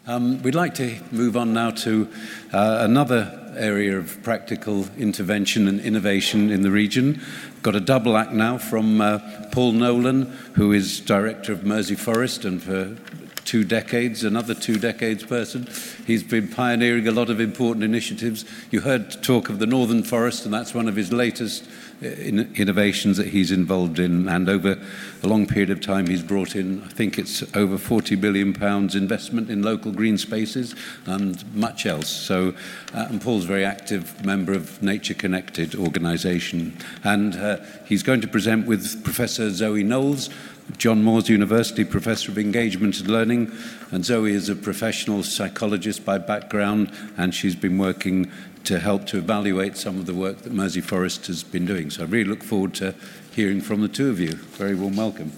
We'd like to move on now to another area of practical intervention and innovation in the region. Got a double act now from Paul Nolan, who is Director of Mersey Forest, and for 2 decades, another 2 decades person. He's been pioneering a lot of important initiatives. You heard talk of the Northern Forest, and that's one of his latest innovations that he's involved in. And over a long period of time, he's brought in, I think it's over £40 billion investment in local green spaces and much else. So, and Paul's a very active member of Nature Connected organisation. And he's going to present with Professor Zoe Knowles, John Moores University Professor of Engagement and Learning, and Zoe is a professional psychologist by background, and she's been working to help to evaluate some of the work that Mersey Forest has been doing. So I really look forward to hearing from the two of you. Very warm welcome.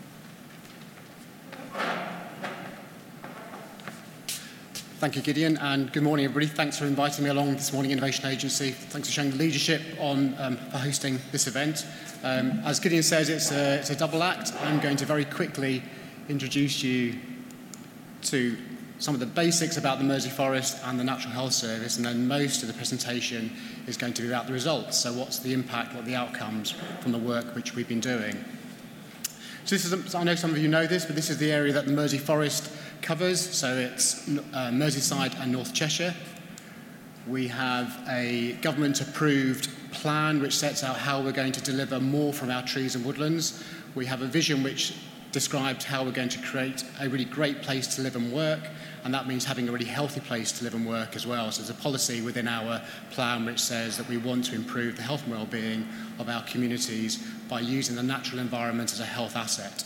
Thank you, Gideon, and good morning, everybody. Thanks for inviting me along this morning, Innovation Agency. Thanks for showing the leadership for hosting this event. As Gideon says, it's a double act. I'm going to very quickly introduce you to some of the basics about the Mersey Forest and the Natural Health Service, and then most of the presentation is going to be about the results. So what's the impact, what are the outcomes from the work which we've been doing? So this is, I know some of you know this, but this is the area that the Mersey Forest covers. So it's Merseyside and North Cheshire. We have a government-approved plan which sets out how we're going to deliver more from our trees and woodlands. We have a vision which describes how we're going to create a really great place to live and work, and that means having a really healthy place to live and work as well. So there's a policy within our plan which says that we want to improve the health and well-being of our communities by using the natural environment as a health asset.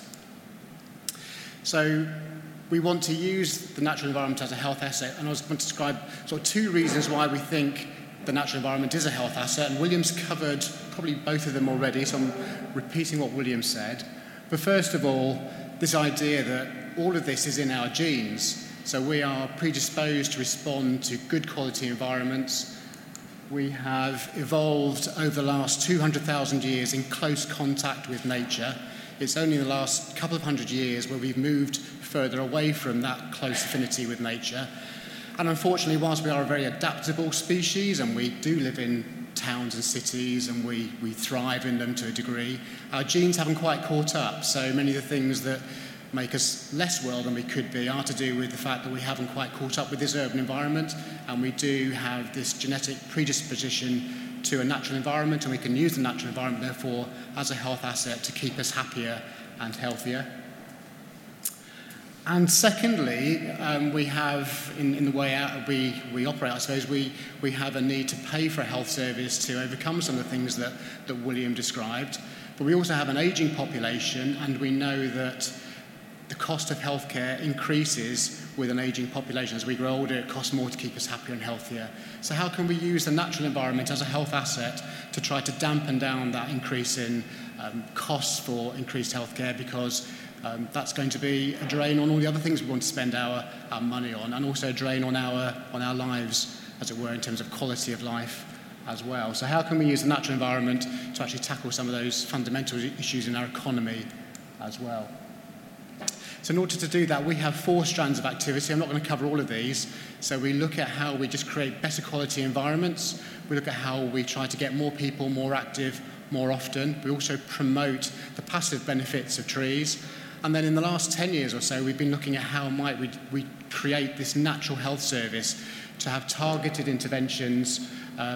So we want to use the natural environment as a health asset, and I was going to describe sort of 2 reasons why we think the natural environment is a health asset, and William's covered probably both of them already, so I'm repeating what William said. But first of all, this idea that all of this is in our genes, so we are predisposed to respond to good quality environments. We have evolved over the last 200,000 years in close contact with nature. It's only in the last couple of 100 years where we've moved further away from that close affinity with nature. And unfortunately, whilst we are a very adaptable species and we do live in towns and cities and we thrive in them to a degree, our genes haven't quite caught up. So many of the things that make us less well than we could be are to do with the fact that we haven't quite caught up with this urban environment, and we do have this genetic predisposition to a natural environment, and we can use the natural environment, therefore, as a health asset to keep us happier and healthier. And secondly, we have, in the way out we operate, I suppose, we have a need to pay for a health service to overcome some of the things that William described. But we also have an ageing population, and we know that the cost of healthcare increases with an ageing population. As we grow older, it costs more to keep us happier and healthier. So how can we use the natural environment as a health asset to try to dampen down that increase in costs for increased healthcare, because that's going to be a drain on all the other things we want to spend our money on, and also a drain on our lives, as it were, in terms of quality of life as well. So how can we use the natural environment to actually tackle some of those fundamental issues in our economy as well? So in order to do that, we have 4 strands of activity. I'm not going to cover all of these. So we look at how we just create better quality environments. We look at how we try to get more people more active more often. We also promote the passive benefits of trees. And then in the last 10 years or so, we've been looking at how might we create this natural health service to have targeted interventions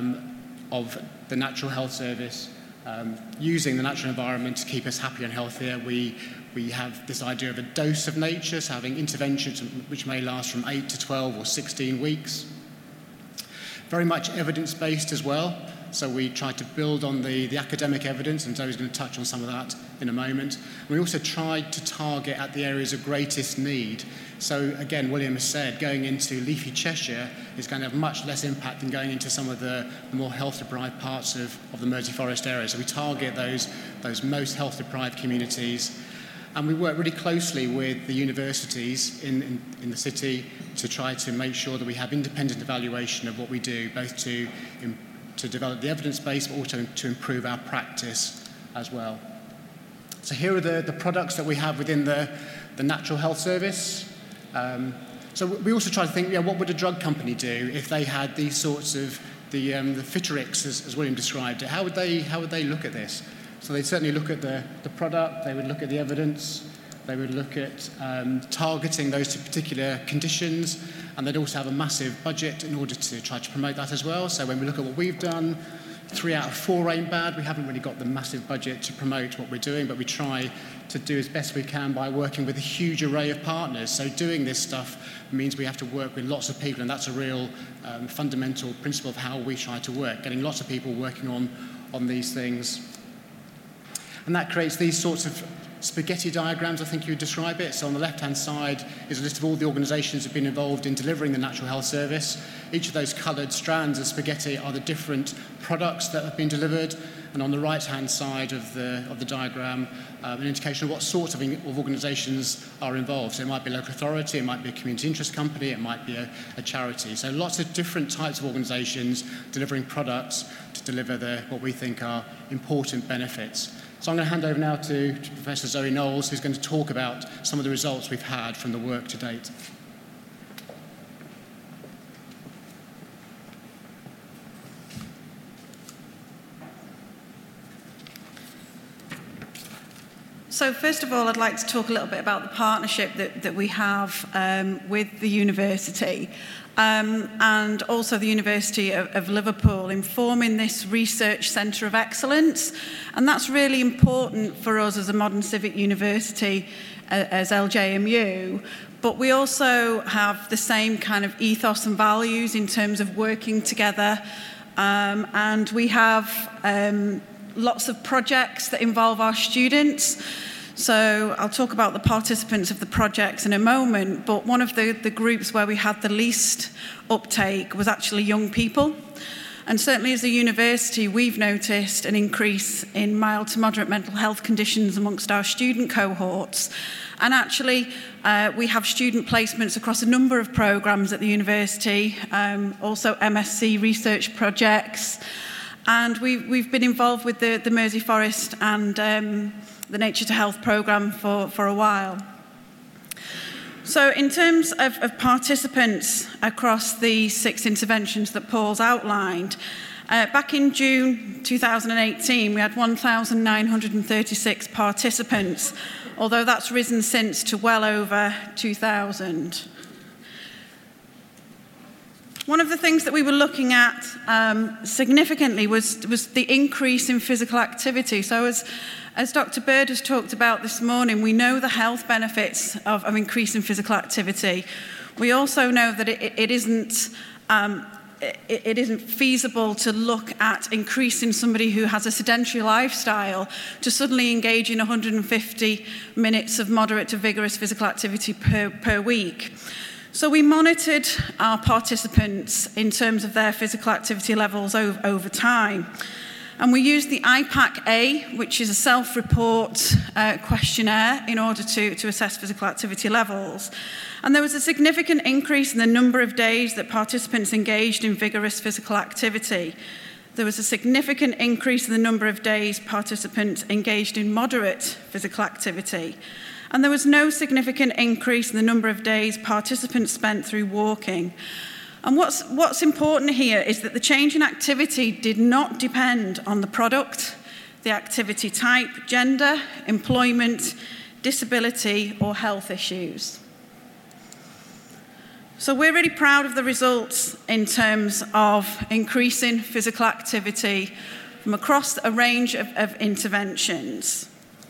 of the natural health service, using the natural environment to keep us happier and healthier. We have this idea of a dose of nature, so having interventions which may last from 8 to 12 or 16 weeks. Very much evidence-based as well. So we try to build on the academic evidence, and Zoe's going to touch on some of that in a moment. We also tried to target at the areas of greatest need. So again, William has said, going into leafy Cheshire is going to have much less impact than going into some of the more health-deprived parts of the Mersey Forest area. So we target those most health-deprived communities. And we work really closely with the universities in the city to try to make sure that we have independent evaluation of what we do, both to develop the evidence base, but also to improve our practice as well. So here are the products that we have within the Natural Health Service. So we also try to think, what would a drug company do if they had these sorts of the Fitterix, as William described it? How would they look at this? So they'd certainly look at the product, they would look at the evidence, they would look at targeting those particular conditions, and they'd also have a massive budget in order to try to promote that as well. So when we look at what we've done, 3 out of 4 ain't bad. We haven't really got the massive budget to promote what we're doing, but we try to do as best we can by working with a huge array of partners. So doing this stuff means we have to work with lots of people, and that's a real fundamental principle of how we try to work, getting lots of people working on these things. And that creates these sorts of spaghetti diagrams, I think you would describe it. So on the left-hand side is a list of all the organisations that have been involved in delivering the Natural Health Service. Each of those coloured strands of spaghetti are the different products that have been delivered. And on the right-hand side of the diagram, an indication of what sorts of organisations are involved. So it might be a local authority, it might be a community interest company, it might be a charity. So lots of different types of organisations delivering products to deliver what we think are important benefits. So I'm going to hand over now to Professor Zoe Knowles, who's going to talk about some of the results we've had from the work to date. So first of all, I'd like to talk a little bit about the partnership that we have with the university and also the University of Liverpool in forming this research centre of excellence. And that's really important for us as a modern civic university, as LJMU. But we also have the same kind of ethos and values in terms of working together. And we have lots of projects that involve our students. So I'll talk about the participants of the projects in a moment, but one of the groups where we had the least uptake was actually young people. And certainly as a university, we've noticed an increase in mild to moderate mental health conditions amongst our student cohorts. And actually, we have student placements across a number of programmes at the university, also MSc research projects. And we've been involved with the Mersey Forest and the Nature to Health programme for a while. So in terms of participants across the 6 interventions that Paul's outlined, back in June 2018, we had 1,936 participants, although that's risen since to well over 2,000. One of the things that we were looking at significantly was the increase in physical activity. So as Dr. Bird has talked about this morning, we know the health benefits of increasing physical activity. We also know that it isn't feasible to look at increasing somebody who has a sedentary lifestyle to suddenly engage in 150 minutes of moderate to vigorous physical activity per week. So we monitored our participants in terms of their physical activity levels over time. And we used the IPAC-A, which is a self-report questionnaire, in order to assess physical activity levels. And there was a significant increase in the number of days that participants engaged in vigorous physical activity. There was a significant increase in the number of days participants engaged in moderate physical activity. And there was no significant increase in the number of days participants spent through walking. And what's important here is that the change in activity did not depend on the product, the activity type, gender, employment, disability, or health issues. So we're really proud of the results in terms of increasing physical activity from across a range of interventions.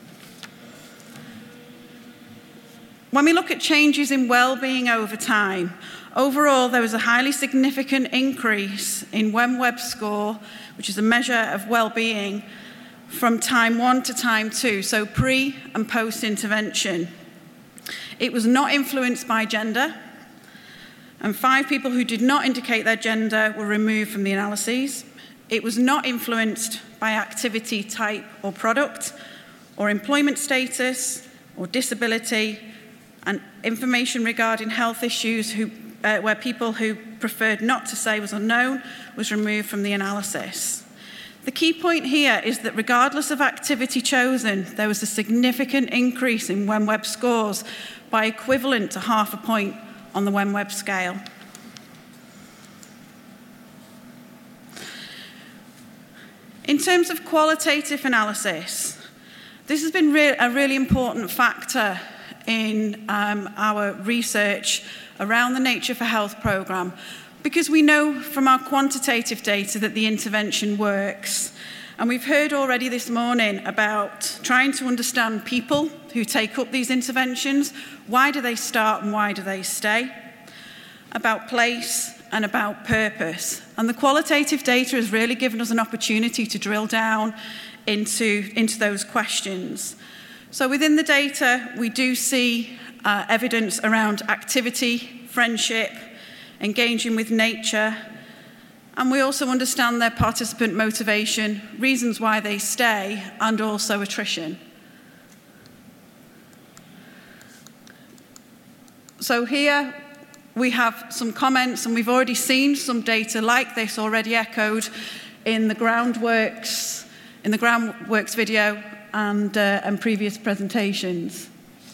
When we look at changes in well-being over time, overall, there was a highly significant increase in WEMWEB score, which is a measure of well-being, from time 1 to time 2, so pre- and post-intervention. It was not influenced by gender, and 5 people who did not indicate their gender were removed from the analyses. It was not influenced by activity type or product, or employment status, or disability, and information regarding health issues where people who preferred not to say was unknown was removed from the analysis. The key point here is that regardless of activity chosen, there was a significant increase in WEMWEB scores by equivalent to 0.5 point on the Wenweb scale. In terms of qualitative analysis, this has been a really important factor in our research around the Nature for Health programme, because we know from our quantitative data that the intervention works. And we've heard already this morning about trying to understand people who take up these interventions. Why do they start and why do they stay? About place and about purpose. And the qualitative data has really given us an opportunity to drill down into those questions. So within the data, we do see evidence around activity, friendship, engaging with nature, and we also understand their participant motivation, reasons why they stay, and also attrition. So here we have some comments, and we've already seen some data like this already echoed in the Groundworks video and previous presentations.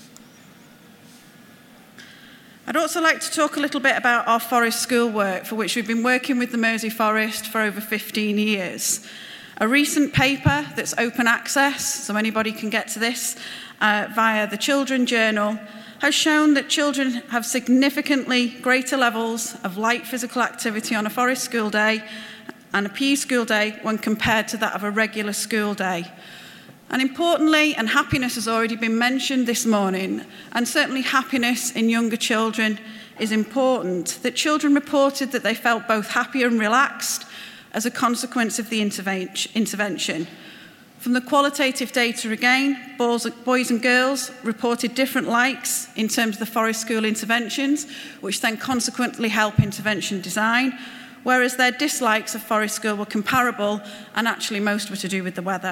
I'd also like to talk a little bit about our forest school work, for which we've been working with the Mersey Forest for over 15 years. A recent paper that's open access, so anybody can get to this via the Children Journal, has shown that children have significantly greater levels of light physical activity on a forest school day and a PE school day when compared to that of a regular school day. And importantly, and happiness has already been mentioned this morning, and certainly happiness in younger children is important, that children reported that they felt both happier and relaxed as a consequence of the intervention. From the qualitative data again, boys and girls reported different likes in terms of the forest school interventions, which then consequently help intervention design, whereas their dislikes of forest school were comparable, and actually most were to do with the weather.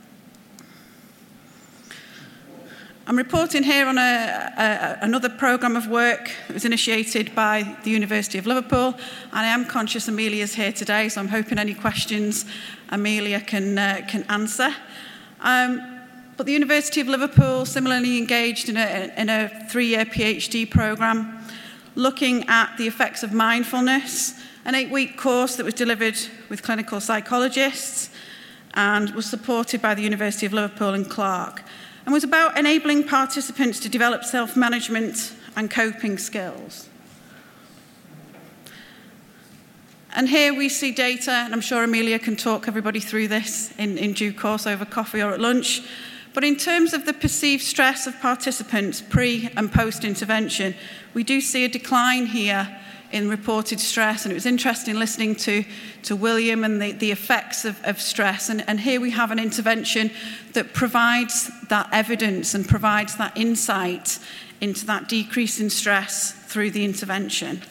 I'm reporting here on another programme of work that was initiated by the University of Liverpool, and I am conscious Amelia's here today, so I'm hoping any questions Amelia can answer. But the University of Liverpool similarly engaged in a 3-year PhD programme looking at the effects of mindfulness, an 8-week course that was delivered with clinical psychologists and was supported by the University of Liverpool and Clark, and was about enabling participants to develop self-management and coping skills. And here we see data, and I'm sure Amelia can talk everybody through this in due course over coffee or at lunch. But in terms of the perceived stress of participants pre and post-intervention, we do see a decline here in reported stress, and it was interesting listening to William and the effects of stress. And here we have an intervention that provides that evidence and provides that insight into that decrease in stress through the intervention.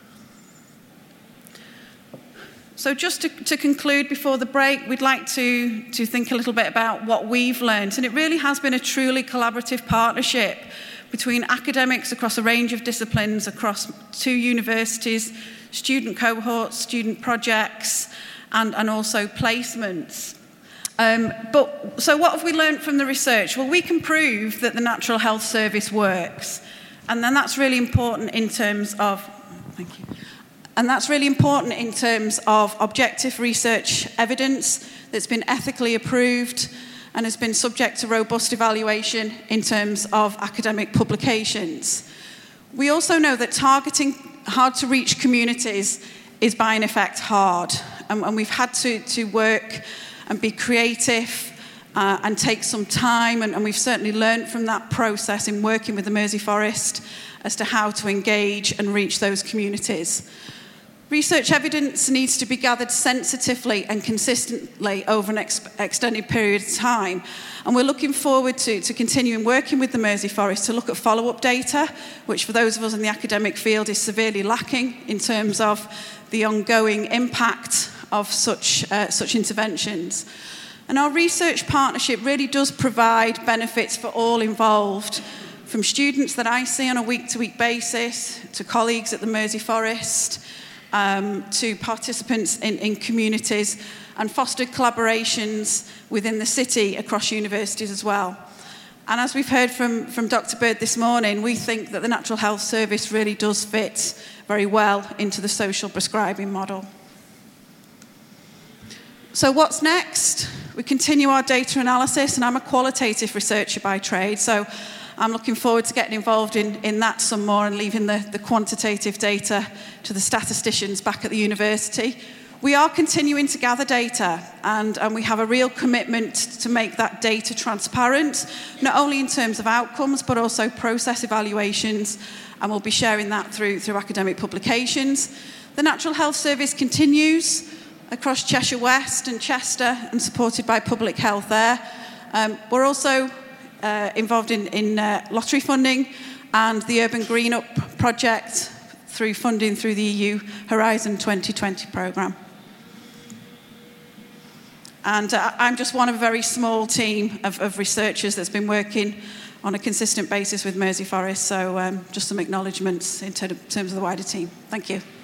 So just to conclude before the break, we'd like to think a little bit about what we've learned. And it really has been a truly collaborative partnership between academics across a range of disciplines, across 2 universities, student cohorts, student projects, and also placements. So what have we learned from the research? Well, we can prove that the Natural Health Service works. And then that's really important in terms of, thank you. And that's really important in terms of objective research evidence that's been ethically approved and has been subject to robust evaluation in terms of academic publications. We also know that targeting hard-to-reach communities is by in effect hard, and we've had to work and be creative and take some time, and we've certainly learned from that process in working with the Mersey Forest as to how to engage and reach those communities. Research evidence needs to be gathered sensitively and consistently over an extended period of time. And we're looking forward to continuing working with the Mersey Forest to look at follow-up data, which for those of us in the academic field is severely lacking in terms of the ongoing impact of such interventions. And our research partnership really does provide benefits for all involved, from students that I see on a week-to-week basis, to colleagues at the Mersey Forest, to participants in communities, and fostered collaborations within the city across universities as well. And as we've heard from Dr. Bird this morning, we think that the Natural Health Service really does fit very well into the social prescribing model. So what's next? We continue our data analysis, and I'm a qualitative researcher by trade, so I'm looking forward to getting involved in that some more and leaving the quantitative data to the statisticians back at the university. We are continuing to gather data, and we have a real commitment to make that data transparent, not only in terms of outcomes, but also process evaluations, and we'll be sharing that through academic publications. The Natural Health Service continues across Cheshire West and Chester, and supported by Public Health there. We're also involved in lottery funding and the Urban Green Up project through funding through the EU Horizon 2020 programme. And I'm just one of a very small team of researchers that's been working on a consistent basis with Mersey Forest, so just some acknowledgements in terms of the wider team. Thank you.